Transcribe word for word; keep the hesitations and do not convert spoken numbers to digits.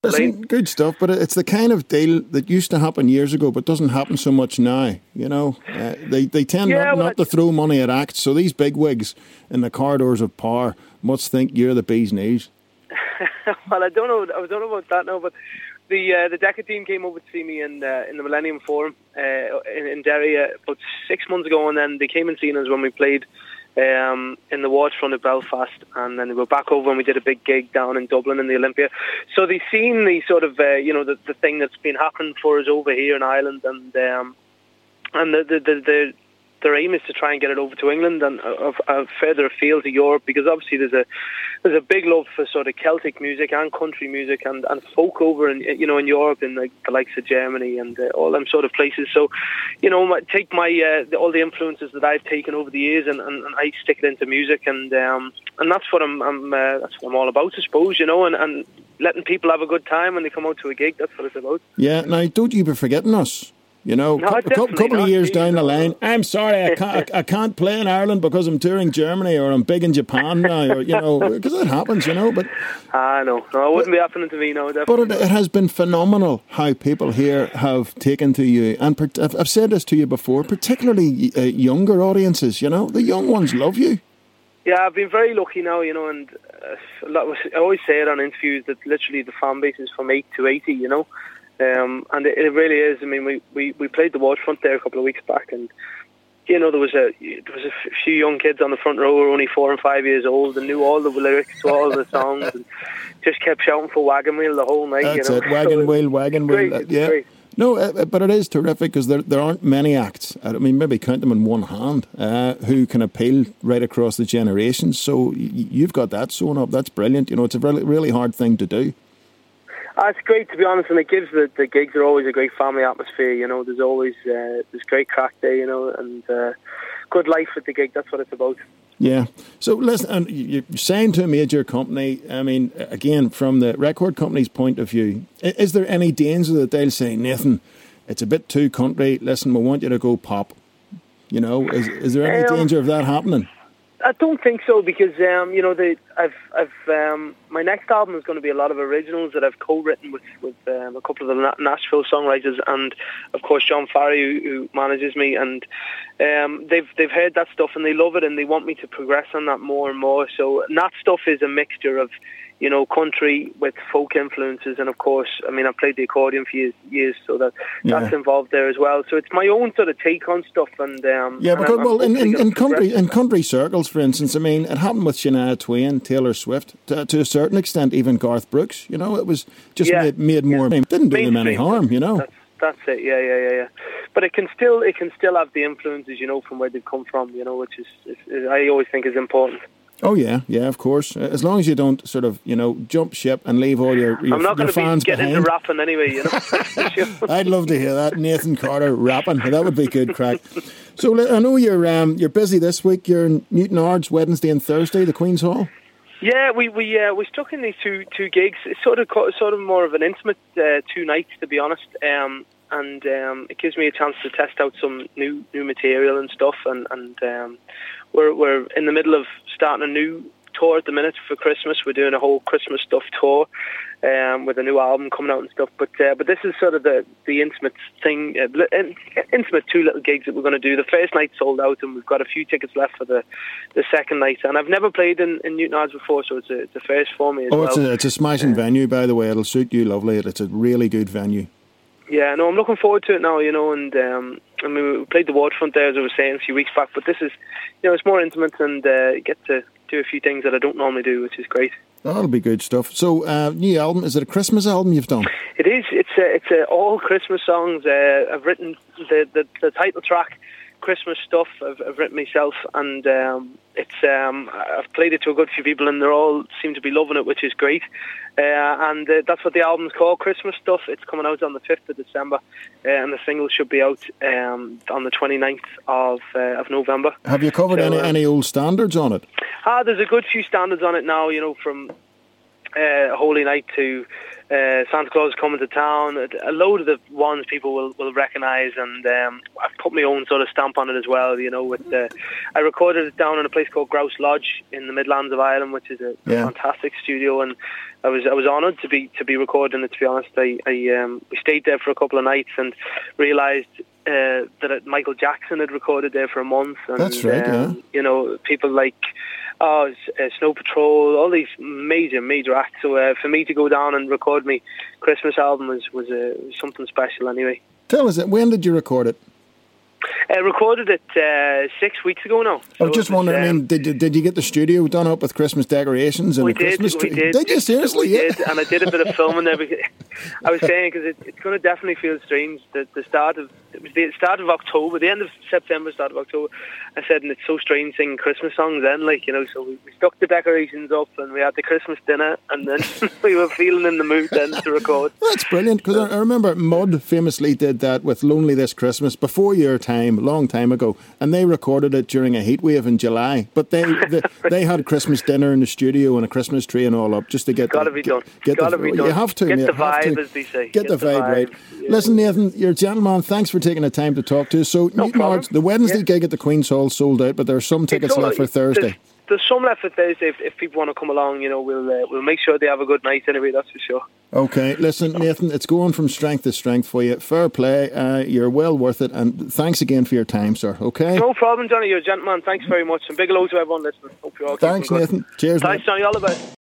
Listen, good stuff, but it's the kind of deal that used to happen years ago, but doesn't happen so much now. You know, uh, they they tend yeah, not, well, not to throw money at acts. So these big wigs in the corridors of power must think you're the bee's knees. Well, I don't know. I don't know about that now, but the uh, the Decca team came over to see me in uh, in the Millennium Forum uh, in, in Derry uh, about six months ago, and then they came and seen us when we played um, in the waterfront of Belfast, and then we were back over and we did a big gig down in Dublin in the Olympia. So they've seen the sort of uh, you know the, the thing that's been happening for us over here in Ireland, and um, and the the, the the their aim is to try and get it over to England and uh, uh, further afield to Europe, because obviously there's a there's a big love for sort of Celtic music and country music and, and folk over in you know in Europe, in like the likes of Germany and uh, all them sort of places. So, you know, my, take my uh, the, all the influences that I've taken over the years and, and, and I stick it into music, and um, and that's what I'm, I'm uh, that's what I'm all about, I suppose. You know, and, and letting people have a good time when they come out to a gig. That's what it's about. Yeah. Now, don't you be forgetting us. You know, no, a couple, couple of years down the line, I'm sorry, I can't, I, I can't play in Ireland because I'm touring Germany, or I'm big in Japan now, or, you know, because it happens, you know. But I know, no, it wouldn't but, be happening to me, no, definitely. But it, it has been phenomenal how people here have taken to you, and per, I've, I've said this to you before, particularly uh, younger audiences, you know, the young ones love you. Yeah, I've been very lucky now, you know, and uh, a lot, I always say it on interviews that literally the fan base is from eight to eighty, you know. Um, and it, it really is. I mean, we, we, we played the waterfront there a couple of weeks back, and you know there was a there was a few young kids on the front row who were only four and five years old and knew all the lyrics to all the songs and just kept shouting for Wagon Wheel the whole night. That's you know? it, Wagon so Wheel, Wagon Wheel. Great, yeah. Great. No, uh, but it is terrific because there there aren't many acts. I mean, maybe count them in one hand uh, who can appeal right across the generations. So y- you've got that sewn up. That's brilliant. You know, it's a really really hard thing to do. Uh, it's great, to be honest, and it gives the, the gigs are always a great family atmosphere. You know, there's always uh, there's great crack there, you know, and uh, good life at the gig. That's what it's about. Yeah. So listen, and you're signed to a major company. I mean, again, from the record company's point of view, is there any danger that they'll say, Nathan, it's a bit too country, listen, we want you to go pop? You know, is is there any um, danger of that happening? I don't think so, because um, you know the I've I've um, my next album is going to be a lot of originals that I've co-written with with um, a couple of the Nashville songwriters, and of course John Farry, who, who manages me, and um, they've they've heard that stuff and they love it and they want me to progress on that more and more. So and that stuff is a mixture of, you know, country with folk influences, and of course, I mean, I've played the accordion for years, years so that yeah. that's involved there as well. So it's my own sort of take on stuff, and um, yeah, because and well, in, in, in country in country circles, for instance, I mean, it happened with Shania Twain, Taylor Swift, to, to a certain extent, even Garth Brooks. You know, it was just yeah. made, made more, yeah. didn't do them any harm. You know, that's, that's it. Yeah, yeah, yeah, yeah. But it can still it can still have the influences, you know, from where they've come from. You know, which is, is, is I always think is important. Oh yeah, yeah, of course. As long as you don't sort of, you know, jump ship and leave all your, your, I'm not your fans be getting behind. into rapping anyway, you know. I'd love to hear that, Nathan Carter rapping. That would be good crack. So I know you're um, you're busy this week. You're in Newton Ards Wednesday and Thursday, the Queen's Hall. Yeah, we we uh, we stuck in these two two gigs. It's sort of sort of more of an intimate uh, two nights, to be honest. Um, and um, it gives me a chance to test out some new new material and stuff, and and. Um, We're we're in the middle of starting a new tour at the minute for Christmas. We're doing a whole Christmas stuff tour um, with a new album coming out and stuff. But uh, but this is sort of the the intimate thing, uh, intimate two little gigs that we're going to do. The first night sold out, and we've got a few tickets left for the, the second night. And I've never played in, in Newton Ards before, so it's a it's a first for me as oh, well. Oh, it's a it's a smashing uh, venue, by the way. It'll suit you lovely. It's a really good venue. Yeah, no, I'm looking forward to it now, you know, and um, I mean, we played the waterfront there, as I was saying, a few weeks back, but this is, you know, it's more intimate, and uh, you get to do a few things that I don't normally do, which is great. That'll be good stuff. So, uh, new album, is it a Christmas album you've done? It is. It's a, it's a all Christmas songs. Uh, I've written the, the, the title track, Christmas stuff, I've, I've written myself, and um, it's um, I've played it to a good few people, and they all seem to be loving it, which is great. Uh, and uh, that's what the album's called, Christmas Stuff. It's coming out on the fifth of December, uh, and the single should be out um, on the twenty-ninth of uh, of November. Have you covered so, any uh, any old standards on it? Ah, there's a good few standards on it now, you know, from uh, Holy Night to uh, Santa Claus Coming to Town. A load of the ones people will, will recognise, and um, I've put my own sort of stamp on it as well. You know, with uh, I recorded it down in a place called Grouse Lodge in the Midlands of Ireland, which is a yeah. fantastic studio, and I was I was honoured to be to be recording it. To be honest, I, I um, we stayed there for a couple of nights and realised uh, that it, Michael Jackson had recorded there for a month. And, That's right. Um, yeah. You know, people like oh, uh, Snow Patrol, all these major major acts. So uh, for me to go down and record my Christmas album was was, uh, was something special. Anyway, tell us, when did you record it? I uh, recorded it uh, six weeks ago now. So I was just wondering, um, I mean, did you, did you get the studio done up with Christmas decorations and we a Christmas did, tree? We did. Did you seriously? We yeah. did, and I did a bit of filming there. Because I was saying, because it, it's going to definitely feel strange that the start of it was the start of October, the end of September, start of October. I said, and it's so strange singing Christmas songs then, like, you know. So we, we stuck the decorations up, and we had the Christmas dinner, and then we were feeling in the mood then to record. That's brilliant, because I, I remember Mud famously did that with Lonely This Christmas before your time, a long time ago, and they recorded it during a heat wave in July. But they they, they had Christmas dinner in the studio and a Christmas tree and all up just to get. Got to the, be done. Get Got to the, be done. You have to. Get mate, the vibe, to. as they say. Get, Get the, the vibe, vibe right. Yeah. Listen, Nathan, you're a gentleman. Thanks for taking the time to talk to us. So, no Newton Arts, the Wednesday yeah. gig at the Queen's Hall sold out, but there are some tickets all, left for Thursday. There's, there's some left for Thursday. If, if people want to come along, you know, we'll uh, we'll make sure they have a good night anyway. That's for sure. Okay, listen, Nathan, it's going from strength to strength for you. Fair play. Uh, you're well worth it, and thanks again for your time, sir. Okay. No problem, Johnny. You're a gentleman. Thanks very much, and big hello to everyone listening. Hope you're all Thanks, keeping good. Nathan. Cheers. Thanks, mate. Johnny. All the best.